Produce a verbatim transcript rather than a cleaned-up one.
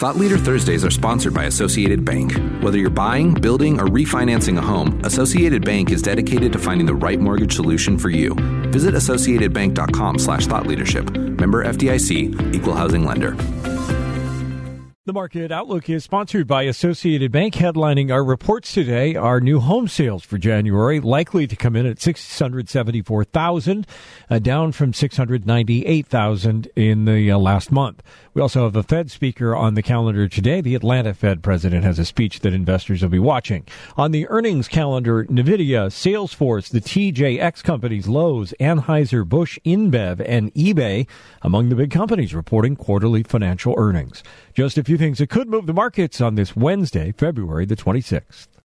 Thought Leader Thursdays are sponsored by Associated Bank. Whether you're buying, building, or refinancing a home, Associated Bank is dedicated to finding the right mortgage solution for you. Visit associatedbank.com slash thought leadership. Member F D I C, Equal Housing Lender. The Market Outlook is sponsored by Associated Bank. Headlining our reports today are new home sales for January, likely to come in at six hundred seventy-four thousand, uh, down from six hundred ninety-eight thousand in the uh, last month. We also have a Fed speaker on the calendar today. The Atlanta Fed president has a speech that investors will be watching. On the earnings calendar, NVIDIA, Salesforce, the T J X companies, Lowe's, Anheuser-Busch, InBev, and eBay among the big companies reporting quarterly financial earnings. Just a few things that could move the markets on this Wednesday, February the twenty-sixth.